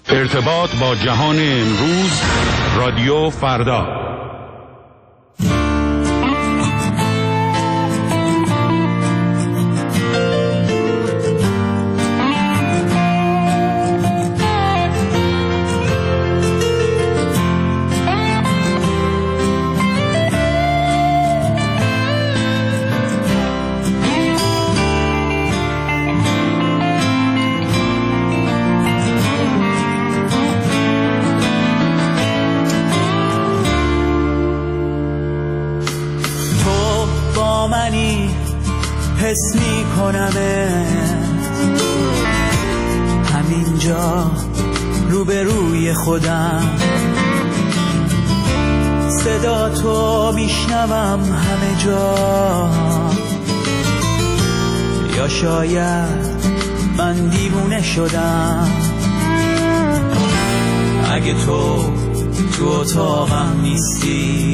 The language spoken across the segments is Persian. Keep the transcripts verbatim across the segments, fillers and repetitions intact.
ارتباط با جهان امروز، رادیو فردا. حس می کنمت همینجا روبروی خودم، صدا تو میشنوم همه جا. یا شاید من دیوونه شدم، اگه تو تو اتاقم نیستی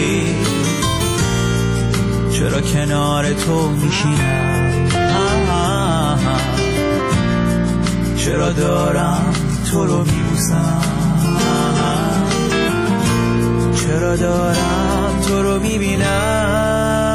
چرا کنار تو میشینم؟ چرا دارم تو رو میبوسم؟ چرا دارم تو رو میبینم؟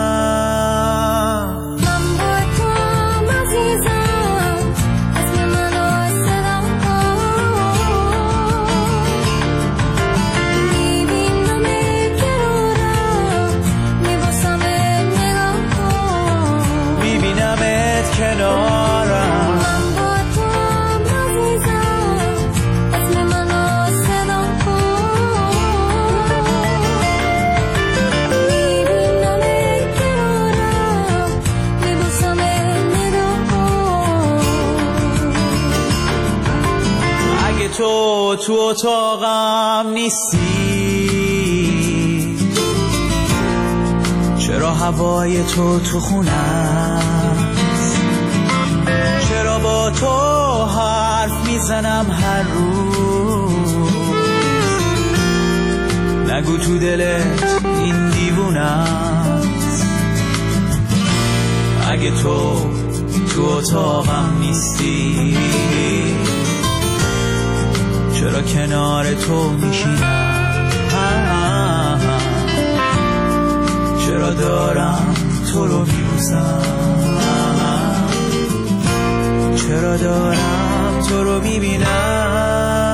تو تو اتاقم نیستی چرا هوای تو تو خونه است؟ چرا با تو حرف میزنم هر روز؟ نگو تو دلت این دیوونه است. اگه تو تو اتاقم نیستی چرا کنار تو میشینم؟ چرا دارم تو رو میبوسم؟ چرا دارم تو رو میبینم؟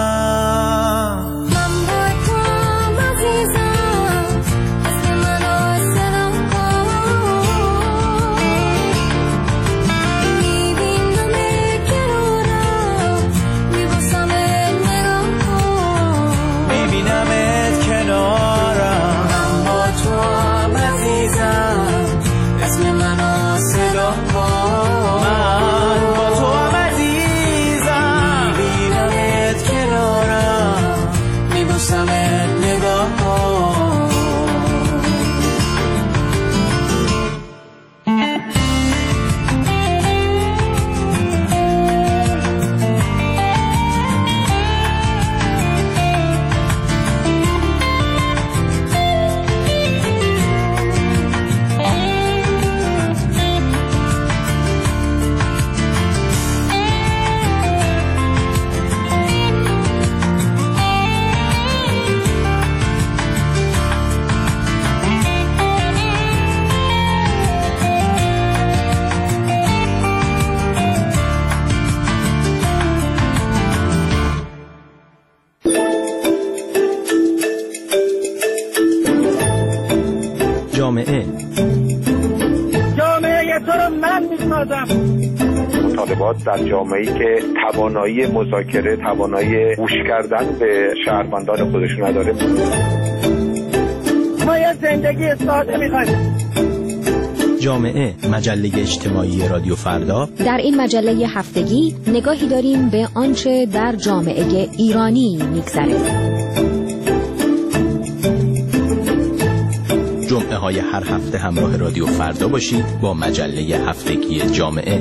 جامعه جامعه تو رو من میسازم. مطالبات در جامعه‌ای که توانایی مذاکره، توانایی گوش کردن به شهروندان خودش نداره. ما یه زندگی ساده می‌خوایم. جامعه، مجله اجتماعی رادیو فردا. در این مجله هفتگی نگاهی داریم به آنچه در جامعه ایرانی می‌گذره. جمعه های هر هفته همراه رادیو فردا باشید با مجله هفتگی جامعه.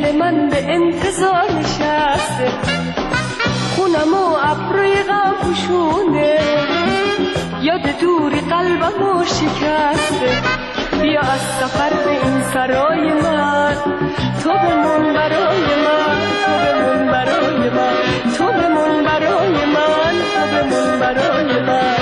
دل من به انتظار نشسته، خونم و ابروی غم پوشونده، یاد دوری قلبمو شکسته. بیا از سفر به این سرای من، تو بمون برای من، تو بمون برای من، تو بمون برای من، تو بمون برای من.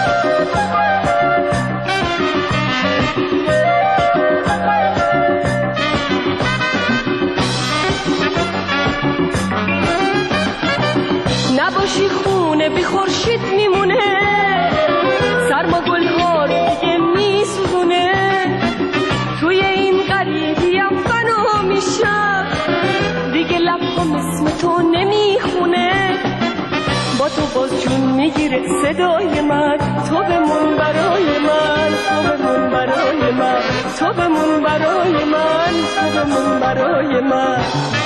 نباشی خونه بی خورشید میمونه، سرما گل‌ها رو دیگه میسوزونه، توی این غریبیم فنا میشم، دیگه لبام اسم تو نمیخونه، با تو باز جون میگیره صدای من، تو بمون برای من، تو بمون برای من، تو بمون برای من، تو بمون برای من.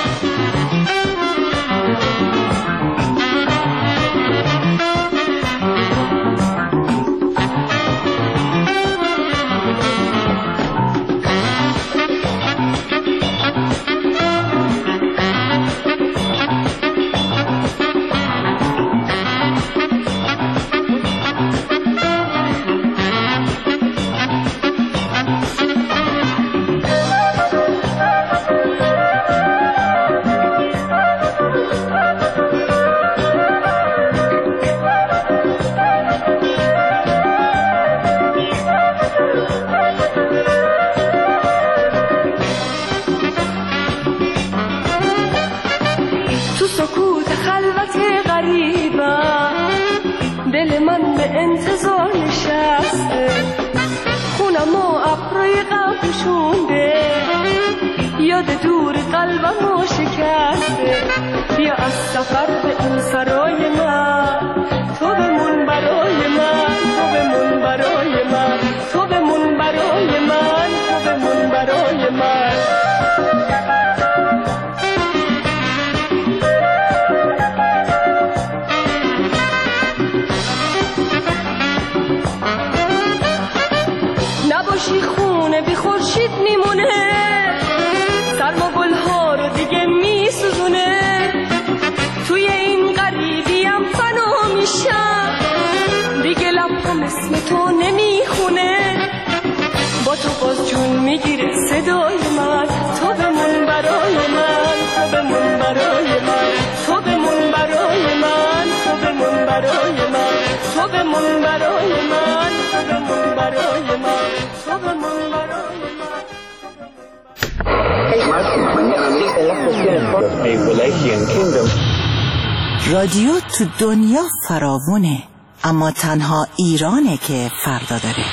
رادیو تو دنیا فراوونه، اما تنها ایرانه که فردا داره.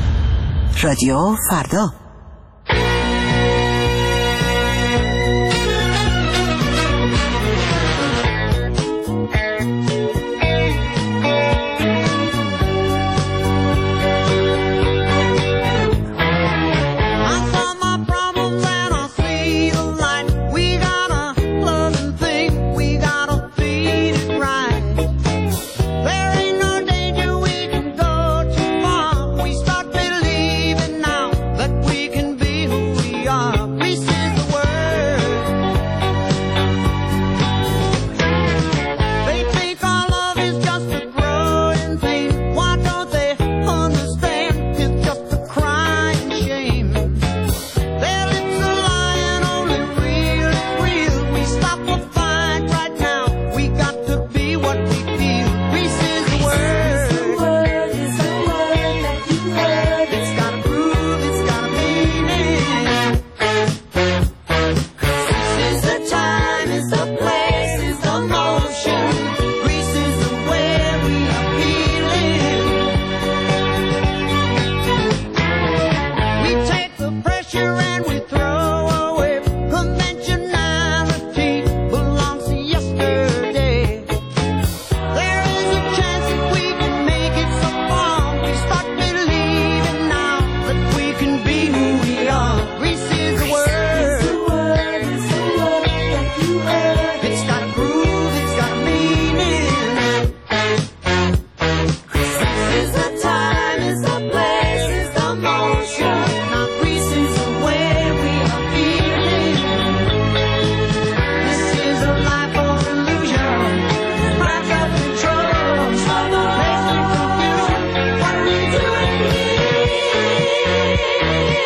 رادیو فردا. That we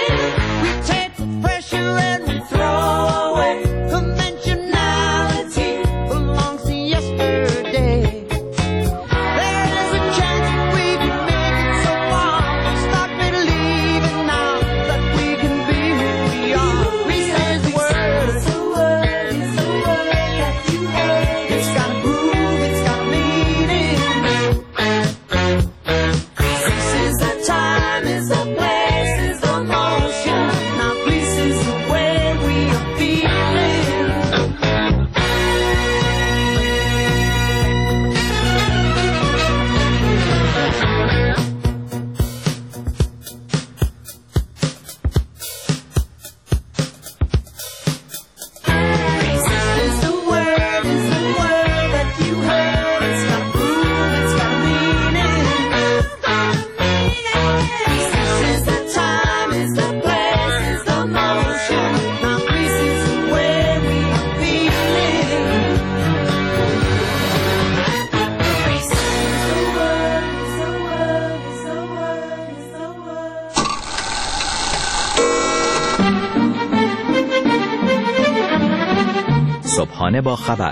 صبحانه با خبر،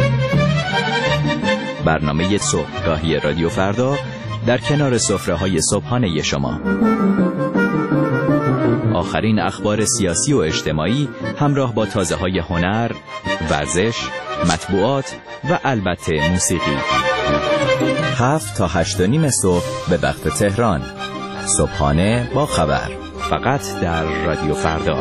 برنامه صبحگاهی رادیو فردا در کنار سفره‌های صبحانه شما. آخرین اخبار سیاسی و اجتماعی همراه با تازه‌های هنر، ورزش، مطبوعات و البته موسیقی. هفت تا هشت و نیم صبح به وقت تهران. صبحانه با خبر، فقط در رادیو فردا.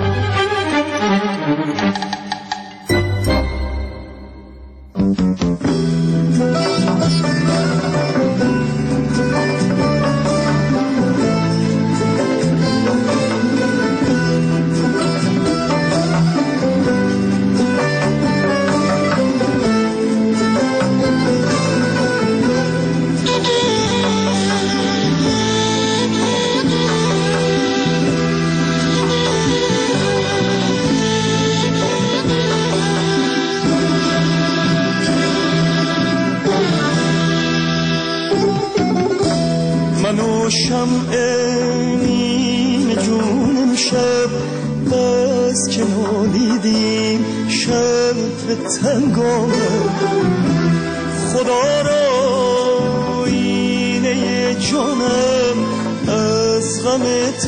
شمع نیم جونم شب بس که نالیدیم شب تنگامه خدا را اینه جانم از غم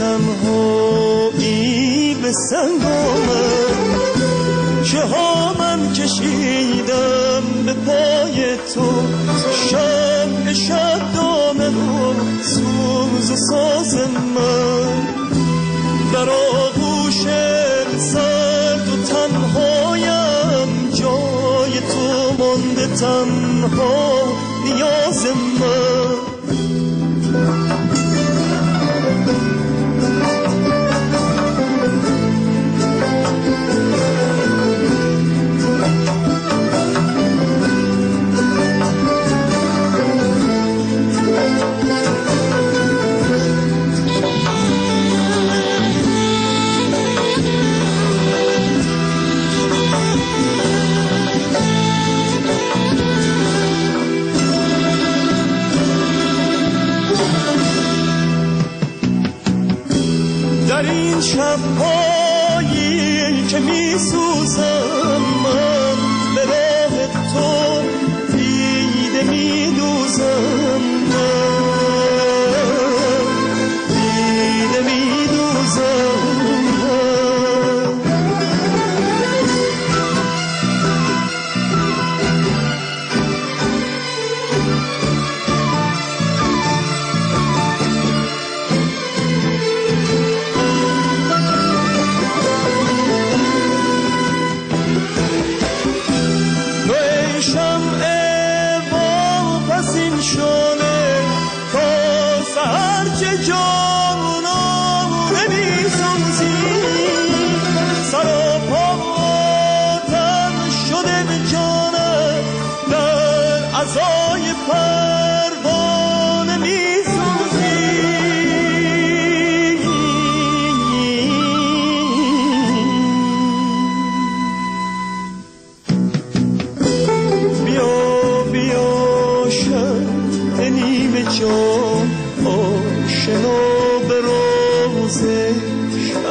تنهایی به سنگامه چه ها من کشیدم به پای تو شمع شب دامه رو سوز و ساز من در آغوش سرد و تنهایم جای تو مانده تنها نیاز من در این شب‌هایی که می‌سوزم من به راه تو دیده می‌دوزم من دیده می‌دوزم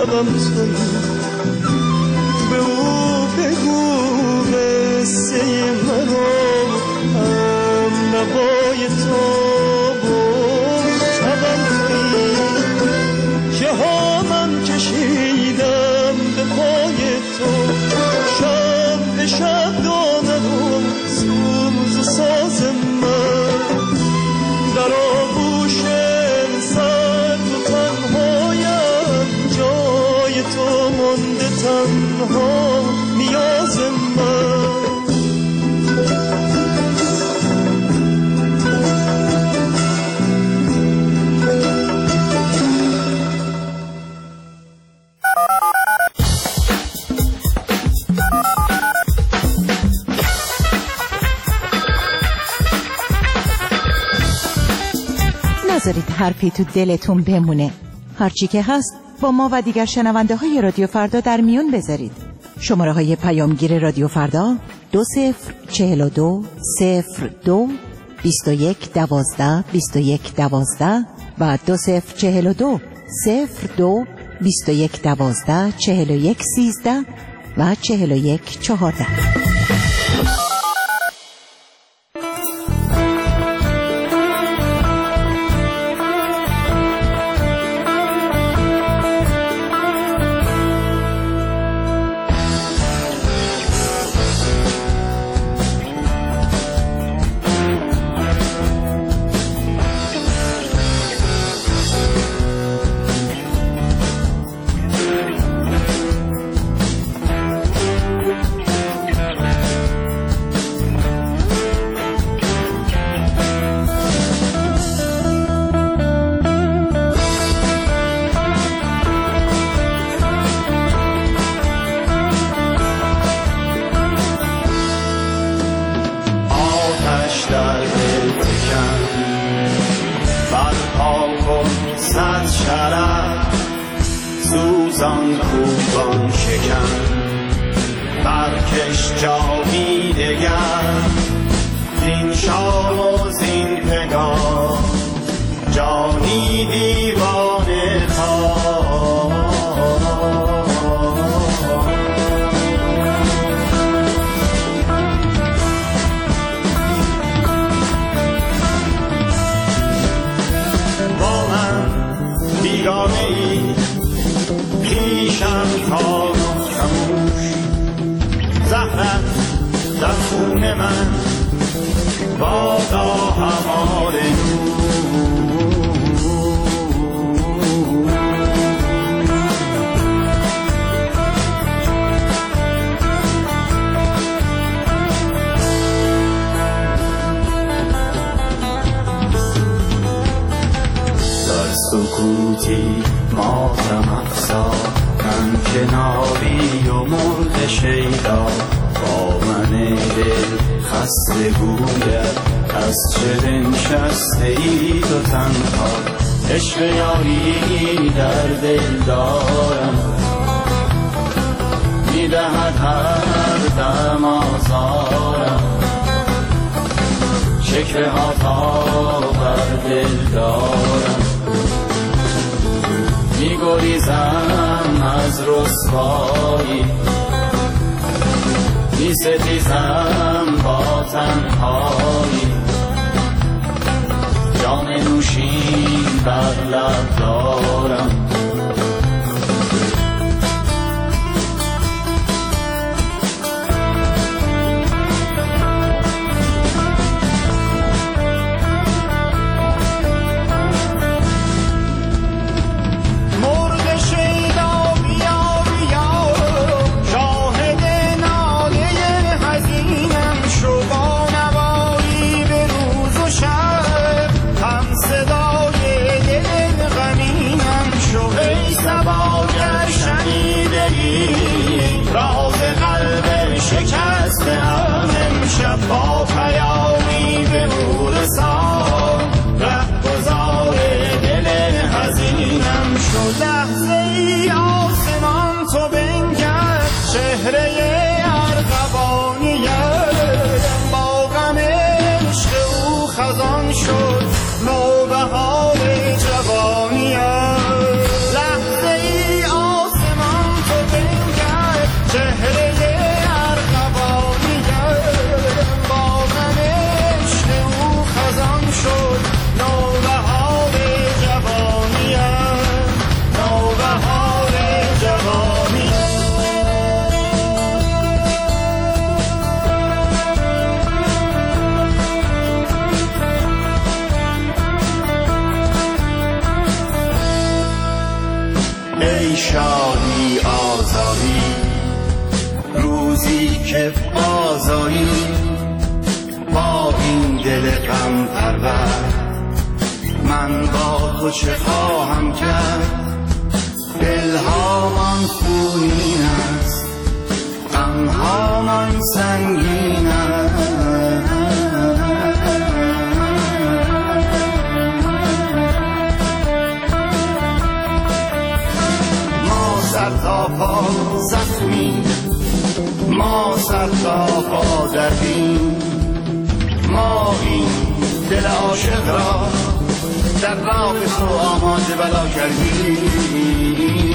شبم تویی. به او بگو قصه مرا هم نوای تو بود شبم تویی. که ها من کشیدم به پای تو شب به شب دانم و سوز و ساز من در آغوش سرد و تنهایم جای تو مانده تنها نیاز من. نذارید حرفی تو دلتون بمونه. هرچی که هست با ما و دیگر شنونده های رادیو فردا در میون بذارید. شماره های پیامگیر رادیو فردا دو صفر چهل و دو صفر دو بیست و یک دوازده بیست و یک دوازده و دو صفر چهل و دو صفر دو بیست و یک دوازده چهل و یک سیزده و چهل و یک چهارده. سوزان خوبان شکن برکش جامی دگر زین شام و زین پگاه جانی دیوانه تا با من بیگانه ای پیشم تا خموش زهرت در خون من بادا همال در سکوتی ماتم افزا من کناری و مرغ شیدا با من دل خسته گوید از چه بنشسته ای تو تنها عشق یاری در دل دارم میدهد هر دم آزارم شکوه ها تا بر دل دارم میگریزم از رسوایی میستیزم با تنهایی جام نوشین بر لب دارم با پیامی به رسان رهگذار دل حزینم شد لحظه ای آسمان تو بنگر چهره ارغوانیم با غم عشق او خزان شد نوبهار جوانیم لحظه ای آسمان ای شادی آزادی، روزی که آزایی با این دل غم پرور. من با تو چه خواهم کرد، دلهامان خونین است، غمهامان سنگین است. ما سر تا پا زخمی، ما سر تا پا دردیم، ما این دل عاشق را در راه تو آماده بلا کردیم.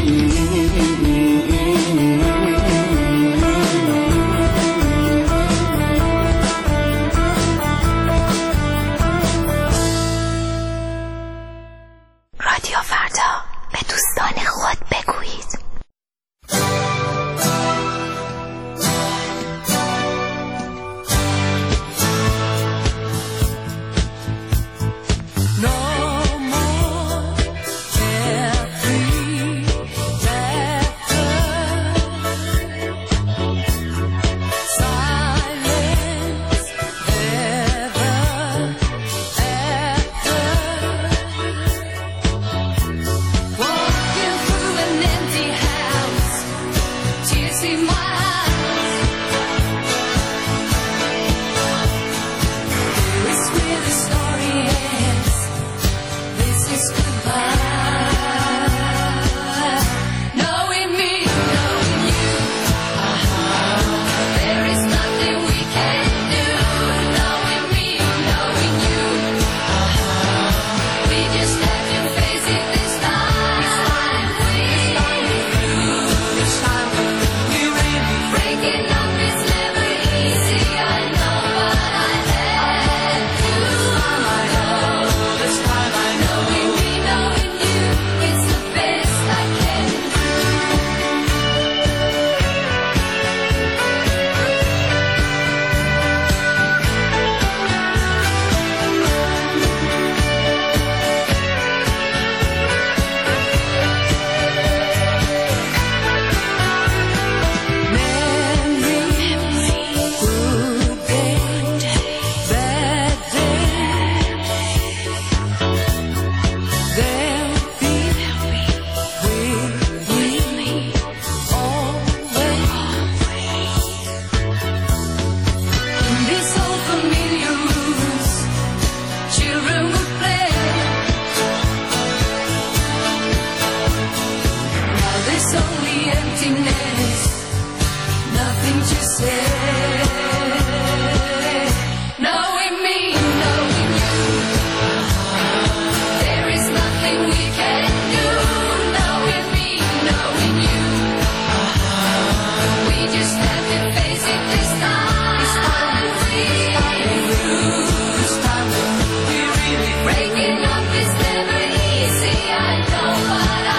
رادیو فردا، به دوستان خود بگویید.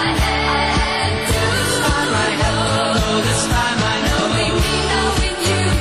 This time I know we, knowing you.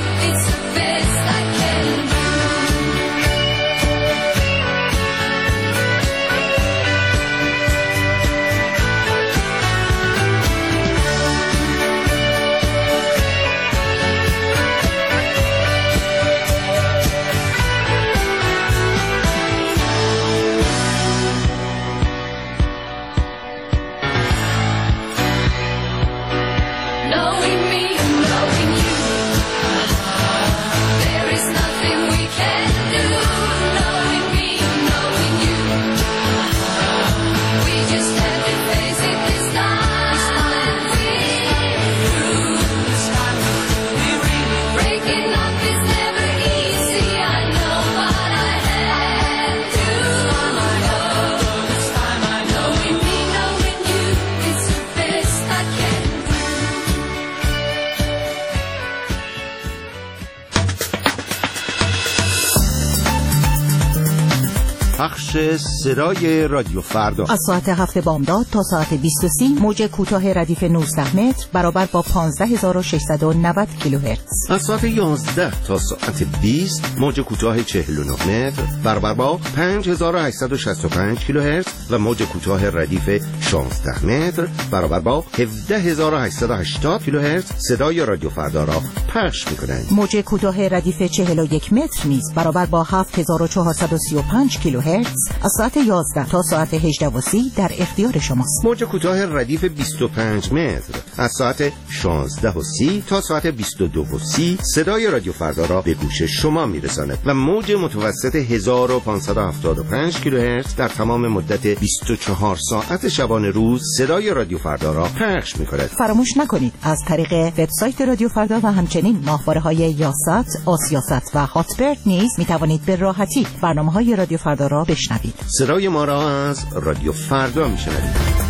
پخش صدای رادیو فردا از ساعت هفت بامداد تا ساعت بیست و سه موج کوتاه ردیف نوزده متر برابر با پانزده هزار و ششصد و نود کیلوهرتز. از ساعت یازده تا ساعت بیست موج کوتاه چهل و نه متر برابر با پنج هزار و هشتصد و شصت و پنج کیلوهرتز و موج کوتاه ردیف شانزده متر برابر با هفده هزار و هشتصد و هشتاد کیلوهرتز صدای رادیو فردا را پخش می‌کنند. موج کوتاه ردیف چهل و یک متر نیز برابر با هفت هزار و چهارصد و سی و پنج کیلوهرتز از ساعت یازده تا ساعت هجده و سی در اختیار شماست. موج کوتاه ردیف بیست و پنج متر از ساعت شانزده و سی تا ساعت بیست و دو و سی صدای رادیو فردا را به گوش شما میرساند و موج متوسط هزار و پانصد و هفتاد و پنج کیلوهرتز در تمام مدت بیست و چهار ساعت شبانه روز صدای رادیو فردا را پخش می‌کند. فراموش نکنید از طریق وبسایت رادیو فردا و همچنین ماهواره‌های یاست، آسیاست و هاتبرد نیز می‌توانید به راحتی برنامه‌های رادیو فردا را بشنوید. صدای ما را از رادیو فردا می‌شنوید.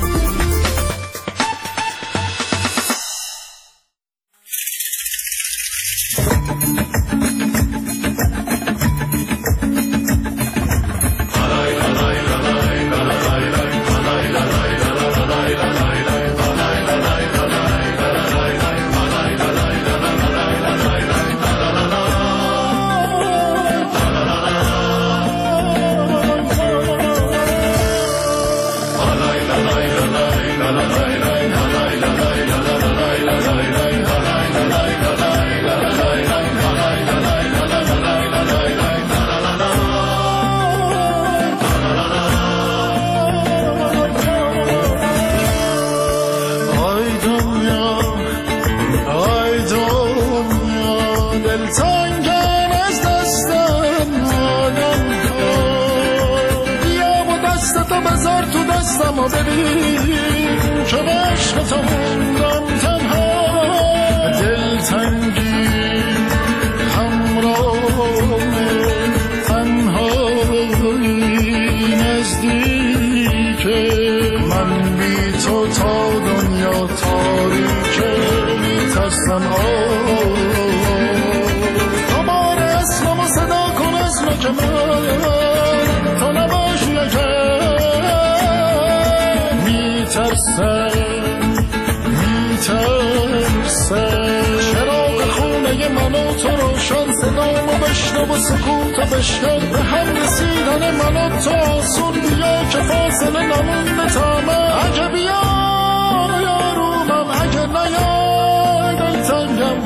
و سکوت و بشکر به هم رسیدن من و تو آسون بیا که فاصله نمونده تا من اگه بیا یارومم اگه نیای دلتنگم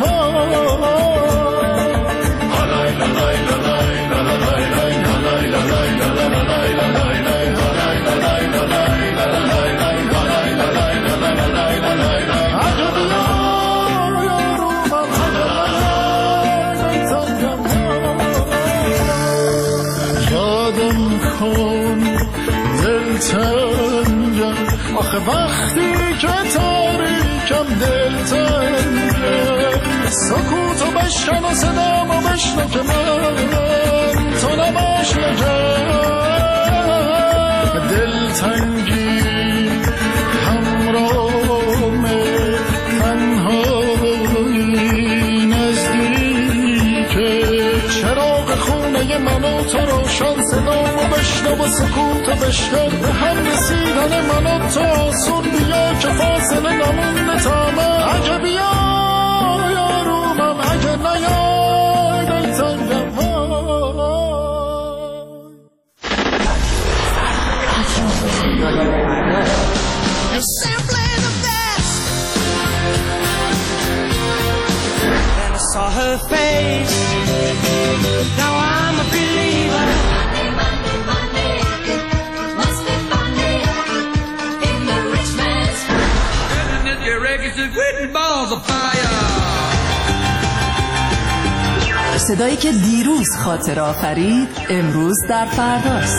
آخه وقتی که تاریکم دلتنگه سکوت و بشکن و صدام و بشنو که من تو نباش نگه دلتنگی همراهمه تنهایی نزدیکه چراغ خونه من و تو روشن صدام و بشنو و سکوت و بشکن به هم رسیدن من و تو آسون بیا که فاصله نمونده تا من اگه بیا یارومم اگه نیای دلتنگم You're simply the best. Then I saw her face. Now I'm a believer. Monday, Monday, Monday. Must be funny in the rich man's house. And if your records are written balls of fire. صدایی که دیروز خاطر آفرید امروز در فرداست.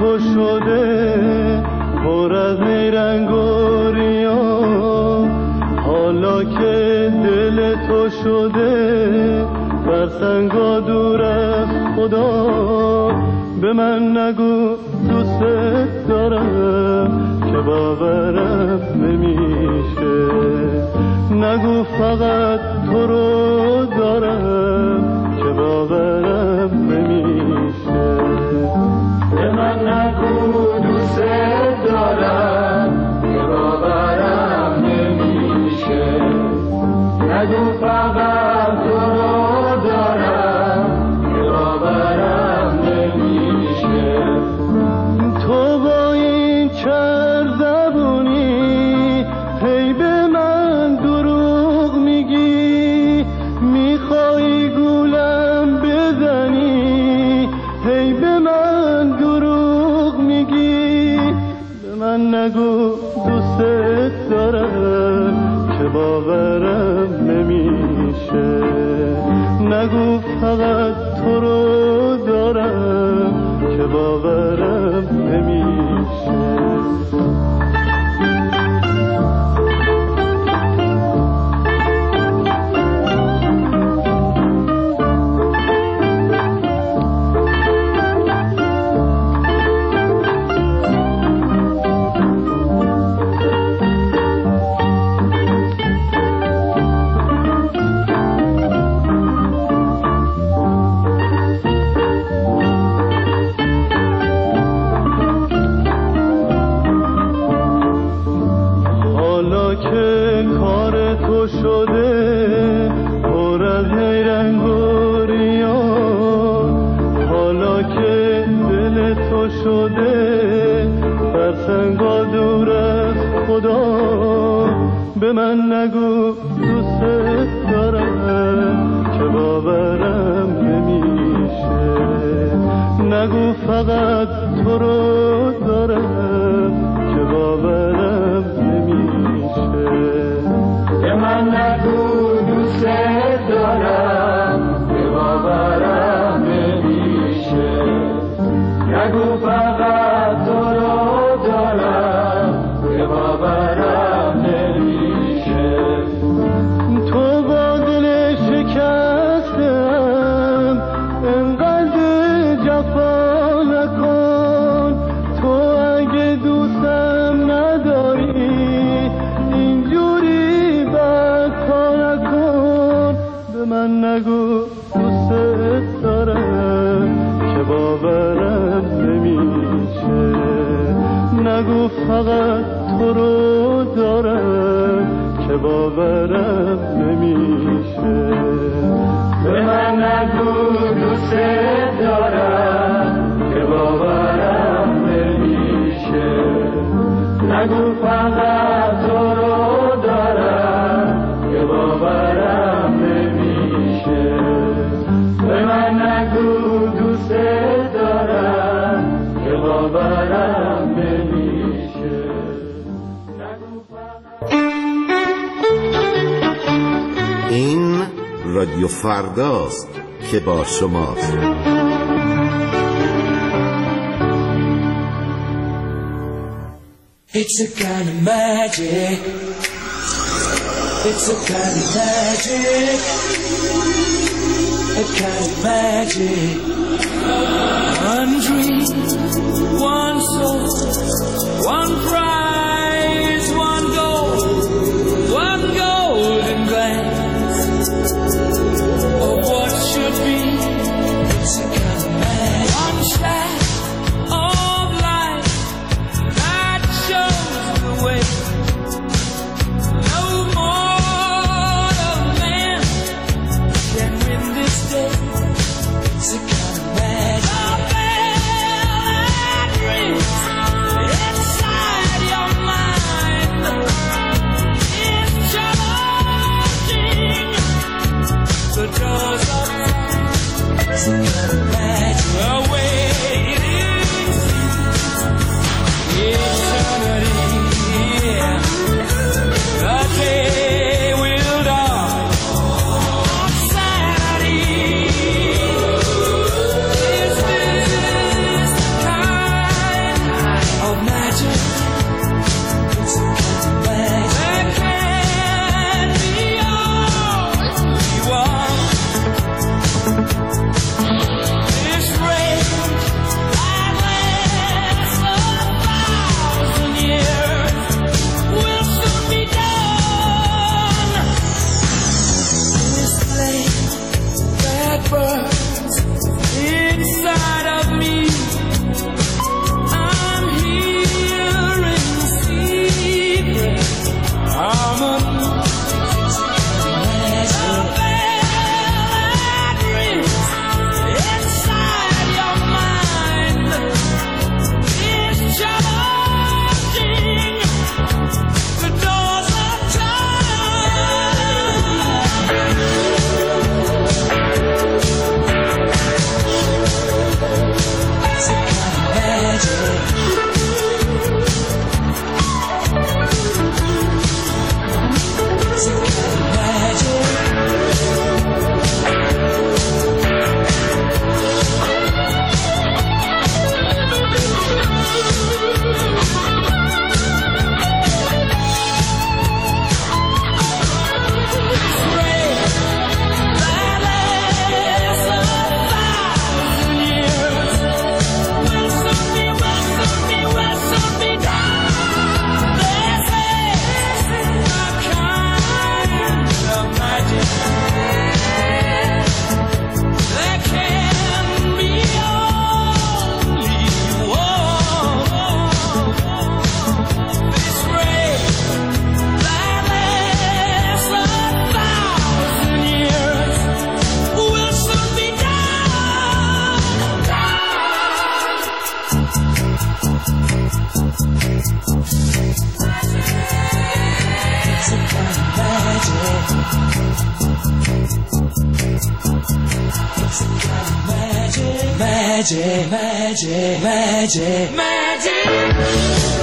تو شده پر از نیرنگ و ریا، حالا که دل تو شده فرسنگا دور از خدا، به من نگو دوست دارم که باورم نمیشه، نگو فقط تو رو دارم که باورم نمیشه، به من نگو دوست دارم که باورم نمیشه، نگو فقط تو رو دارم که باورم نمیشه. تو با این چر زبونی هی به من دروغ میگی، میخوای گولم بزنی هی به من دروغ میگی، به من نگو دوست دارم که باورم نمیشه، نگو فقط تو رو دارم که باورم نمیشه. به من نگو دوست دارم که باورم نمیشه، نگو فقط تو رو دارم که باورم نمیشه، به من نگو دوست دارم که باورم نمیشه، نگو فقط تو رو دارم که باورم نمیشه. تو با دل شکستم انقدر جفا نکن، تو اگه دوستم نداری اینجوری بدکار نکن، به من نگو دوست دارم که باورم نمیشه، نگو فقط تو رو دارم که باورم نمیشه، به من نگو دوست دارم که باورم نمیشه، نگو فقط تو رو دارم که باورم نمیشه، به من نگو دوست دارم که باورم نمیشه. این رادیو فرداست که با شماست. It's a kind of magic. It's a kind of magic. A kind of magic. One dream, one soul, one prize, one goal, one golden glance of what should be. It's a kind of magic. One shot of light that shows the way. No mortal man can win this day. It's a kind of magic. A bell that rings inside your mind is charging the doors of time. It's a kind of magic. Awaiting eternity. Yeah. The day will dawn on Saturday. Is this the kind birth inside of me. I'm hearing secret harmony. Magic, magic, magic, magic.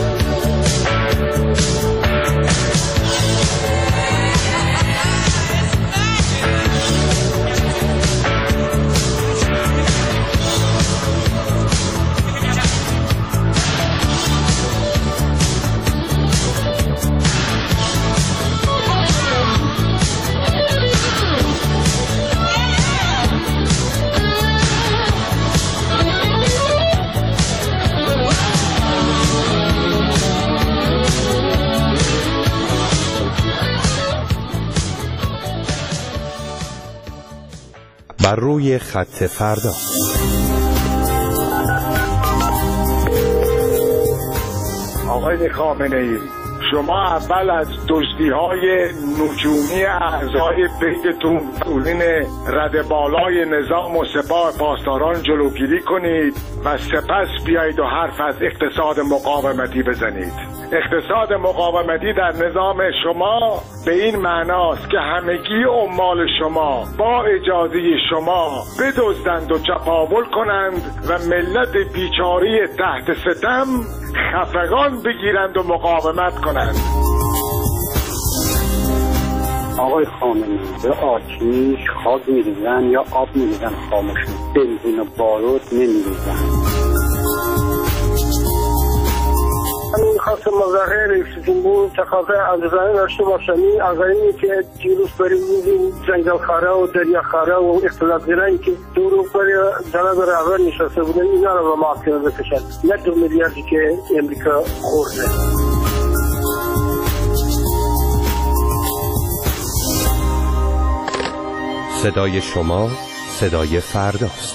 بر روی خط فردا. آقای خامنه‌ای، شما اول از دزدی‌های نجومی اعضای بیتتون مسئولین رده بالای نظام و سپاه پاسداران جلوگیری کنید و سپس بیایید و حرف از اقتصاد مقاومتی بزنید. اقتصاد مقاومتی در نظام شما به این معناست که همگی عمال شما با اجازه شما بدزدند و چپاول کنند و ملت بیچاره تحت ستم خفقان بگیرند و مقاومت کنند. آقای خامنه‌ای، به آتیش خاک می‌ریزن یا آب می‌ریزن خاموش، بنزین و بارود نمی‌ریزن. همین خواست مظاهر رئیس جمهور تقاضای عزیزانه داشته باشمی از اینی که دیروز برای میدیم جنگل خاره و دریا خاره و اختلاف گرایی که دورو برای جناب رهبر نشسته بودن اینا رو به محاکمه بکشن، نه دو میلیاردی که امریکا خورده. صدای شما صدای فرداست.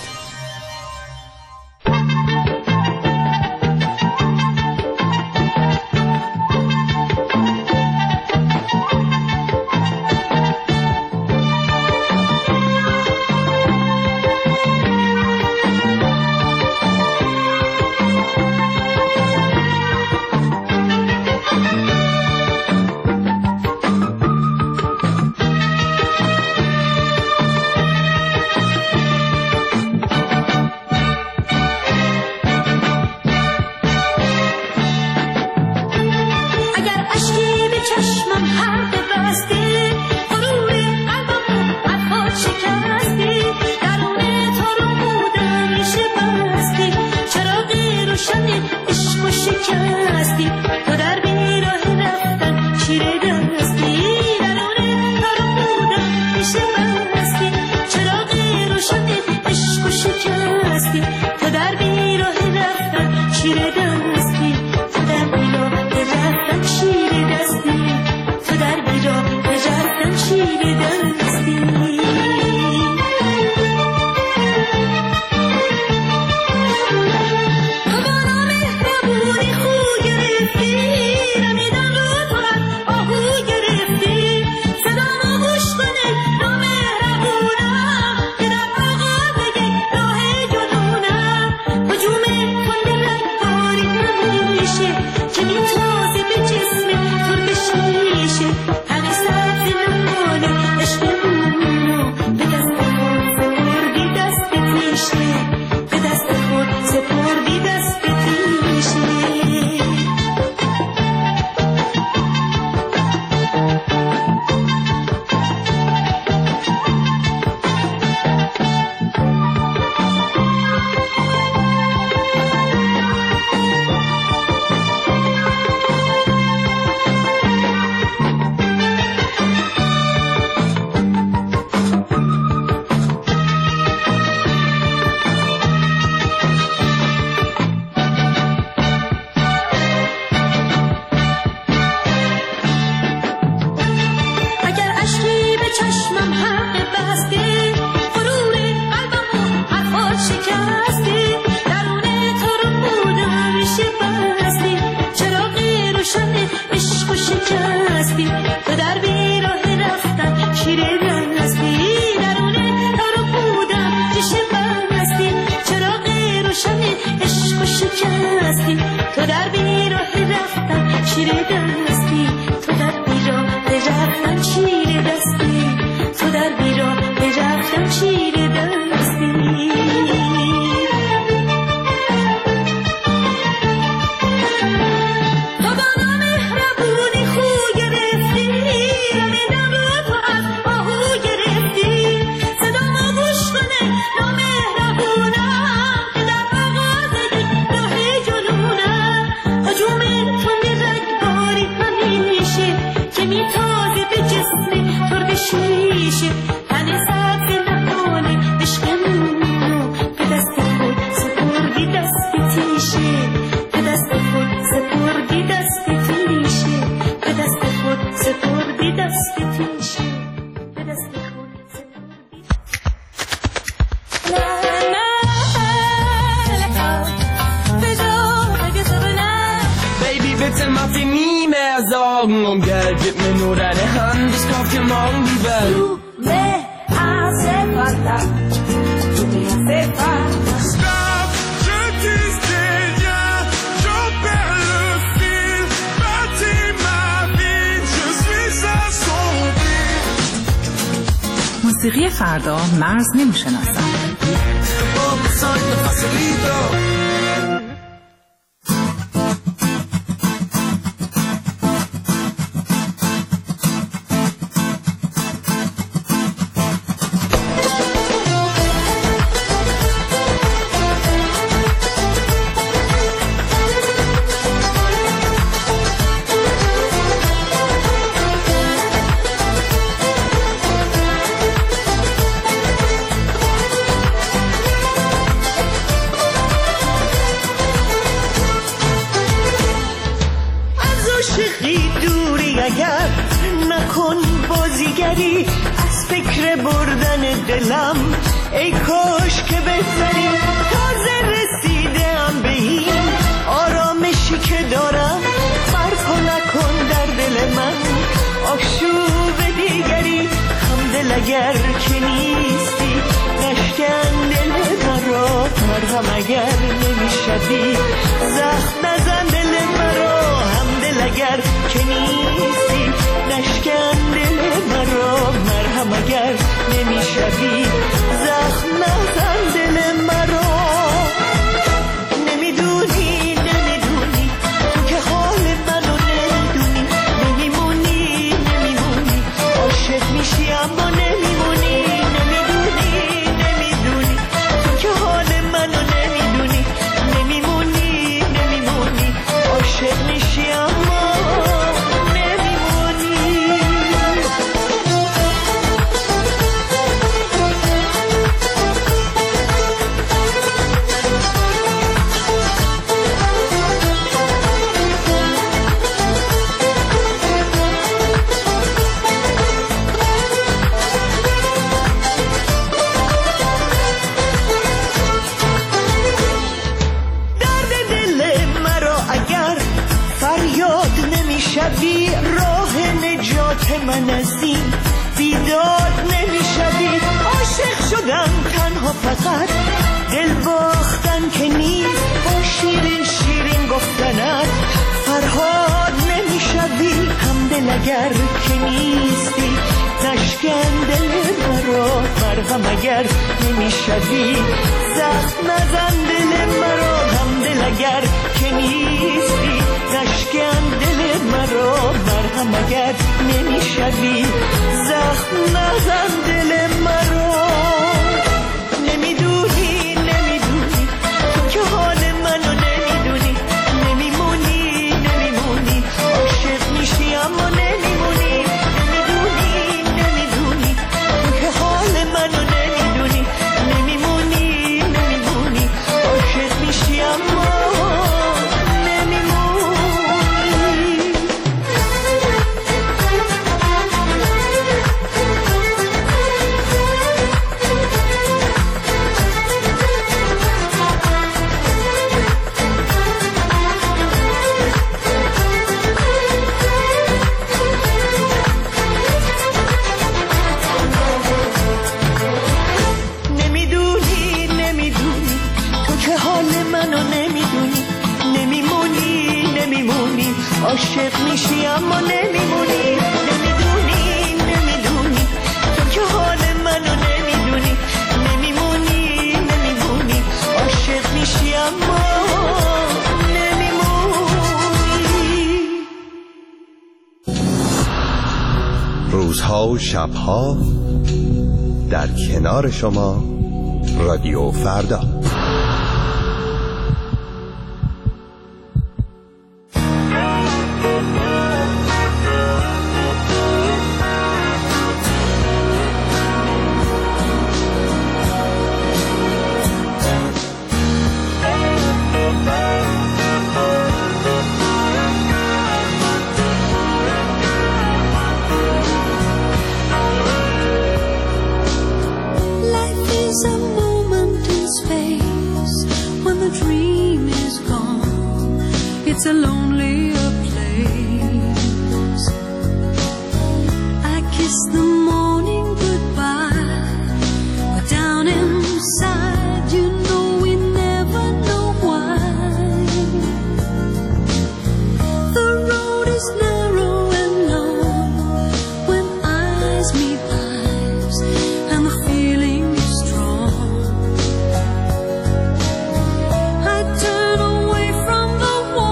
شکستی تو در بیراه رفتن شیر دل هستی درونه تارو بودم چشم بستی چراغ روشن عشق و شکستی تو در بیراه رفتن شیر دل هستی تو در بیراه رفتن شیر دستی تو در بیراه رفتن شیر دستی شیشه تن سبز نهانه عشقمونو به دست خود سپردی دست تیشه به دست خود سپردی دست تیشه به دست خود سپردی دست تیشه به دست خود سپردی Baby, bitte mach dir nie mehr Sorgen um Geld, gib mir nur deine Hand, ich kauf dir morgen die Welt. Du me hace falta, tu me hace falta. Stop, je dis rien, j'en perds le fil, bâtis ma vie, je suis à son fil. موسیقی فردا مرز نمیشناسم. از فکر بردن دلم ای کاش که بهتری تازه رسیدم به این آرامشی که دارم برپا نکن در دل من آشوب دیگری همدل اگر که نیستی نشکن دل مرا مرهم اگر نمیشدی زخم نزن دل مرا همدل اگر که نیستی نشکن دل مرا مرهم اگر نمیشوی زخم نزن دل مرا نمیدونی نمیدونی تو که حال منو نمیدونی نمیمونی نمیمونی عاشق میشی اما نمیمونی نمیدونی نمیدونی تو که حال منو نمیدونی نمیمونی نمیمونی عاشق میشی اما نمیشوی راه نجات من از این بیداد نمیشوی عاشق شدم تنها فقط دل باختن که نیست با شیرین شیرین گفتنت فرهاد نمیشوی همدل اگر که نیستی نشکن دل مرا مرهم اگر نمیشوی زخم نزن دل مرا همدل اگر که نیستی نشکن دل مرا مرهم اگر نمیشوی زخم نزن دل مرا نمیدونی نمیدونی تو که حال منو نمیدونی نمیمونی نمیمونی عاشق میشی اما نمیمونی نمیدونی نمیدونی تو که حال منو نمیدونی نمیمونی نمیمونی عاشق میشی اما عاشق میشی اما نمیمونی، نمیدونی نمیدونی تو که حال منو نمیدونی، نمیمونی نمیمونی عاشق میشی اما نمیمونی. روزها و شبها در کنار شما رادیو فردا. It's a lonelier place. I kiss the morning goodbye, but down inside you know we never know why. The road is narrow and long when eyes meet eyes and the feeling is strong. I turn away from the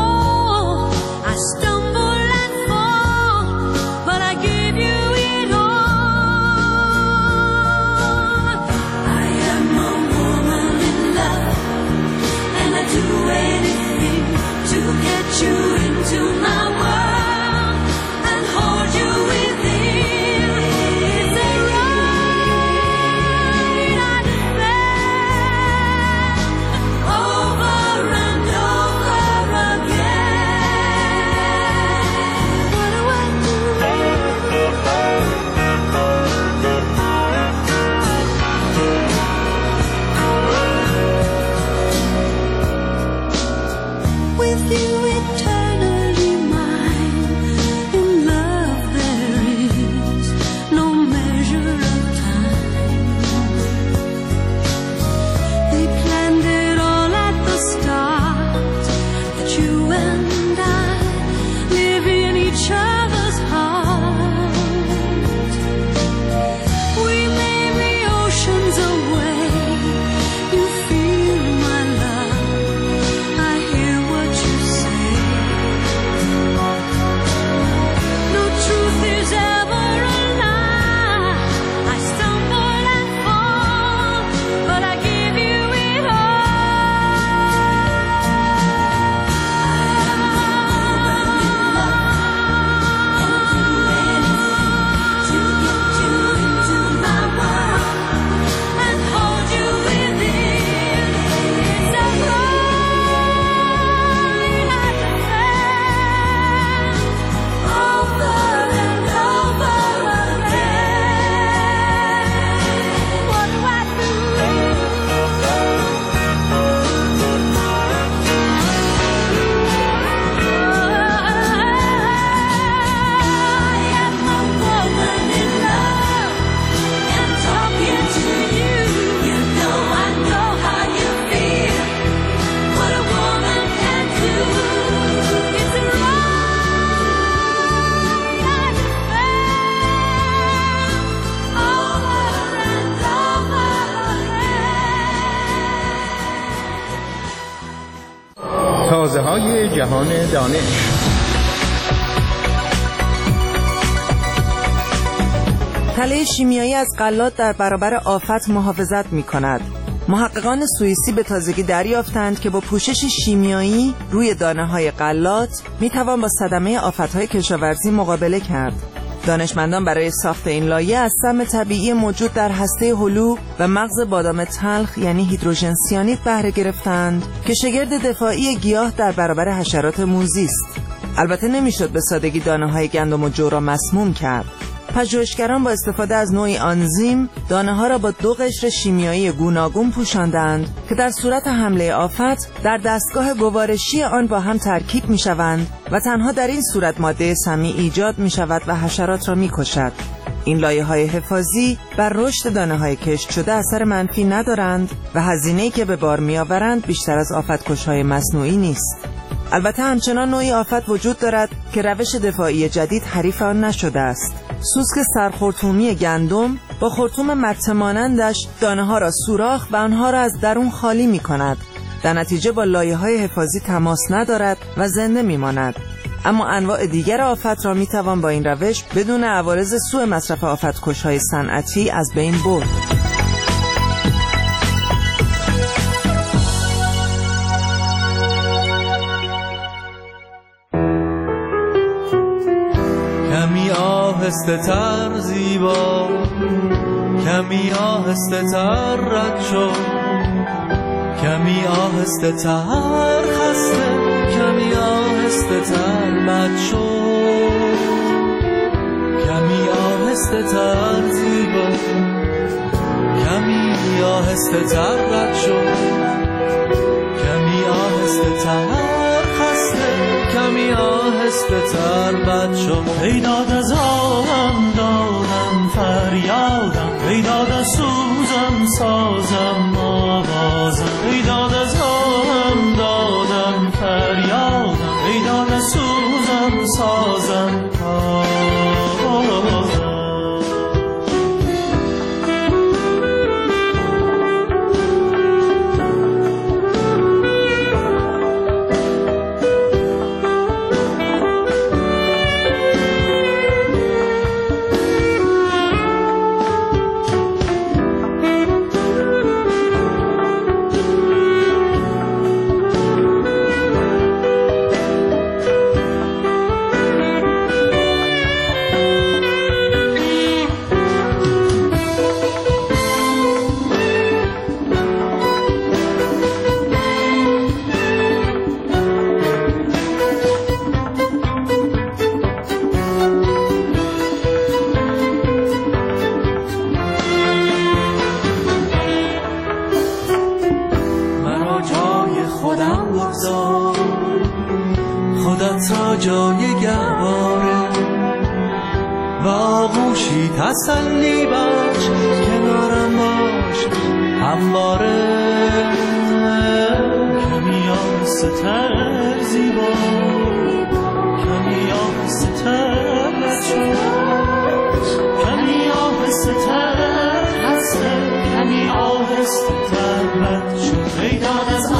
تازه های جهان دانش. تله شیمیایی از غلات در برابر آفت محافظت می کند. محققان سوئیسی به تازگی دریافتند که با پوشش شیمیایی روی دانه های غلات می توان با صدمه آفت‌های کشاورزی مقابله کرد. دانشمندان برای ساخت این لایه از سم طبیعی موجود در هسته هلو و مغز بادام تلخ یعنی هیدروژن سیانید بهره گرفتند که شگرد دفاعی گیاه در برابر حشرات موذی است. البته نمیشد به سادگی دانه‌های گندم و جو را مسموم کرد. پژوهشگران با استفاده از نوعی آنزیم دانه‌ها را با دو قشر شیمیایی گوناگون پوشاندند که در صورت حمله آفت در دستگاه گوارشی آن با هم ترکیب می‌شوند و تنها در این صورت ماده سمی ایجاد می‌شود و حشرات را می‌کشد. این لایه‌های حفاظی بر رشد دانه‌های کشت شده اثر منفی ندارند و هزینه‌ای که به بار می‌آورند بیشتر از آفت‌کش‌های مصنوعی نیست. البته همچنان نوعی آفت وجود دارد که روش دفاعی جدید حریف آن نشده است. سوسک سرخرطومی گندم با خرطوم مته مانندش دانه ها را سوراخ و آنها را از درون خالی می کند. در نتیجه با لایه های حفاظی تماس ندارد و زنده می ماند. اما انواع دیگر آفت را می توان با این روش بدون عوارض سوء مصرف آفتکش‌های صنعتی از بین برد. کمی آهسته تر زیبا، کمی آهسته تر رد شو، کمی آهسته تر خسته، کمی آهسته تر بد شو، کمی آهسته تر زیبا، کمی آهسته تر رد شو، کمی آهسته تر خسته، کمی آهسته تر بد شو. ای داد از آهم دادم فریادم، ای داد از سوزم سازم آوازم، ای داد از آهم دادم فریادم، ای داد از سوزم سازم آوازم. تسلی بخش کنارم باش همواره، کمی آهسته تر زیبا، کمی آهسته تر بچو، کمی آهسته تر خسته، کمی آهسته تر بچو. ای داد از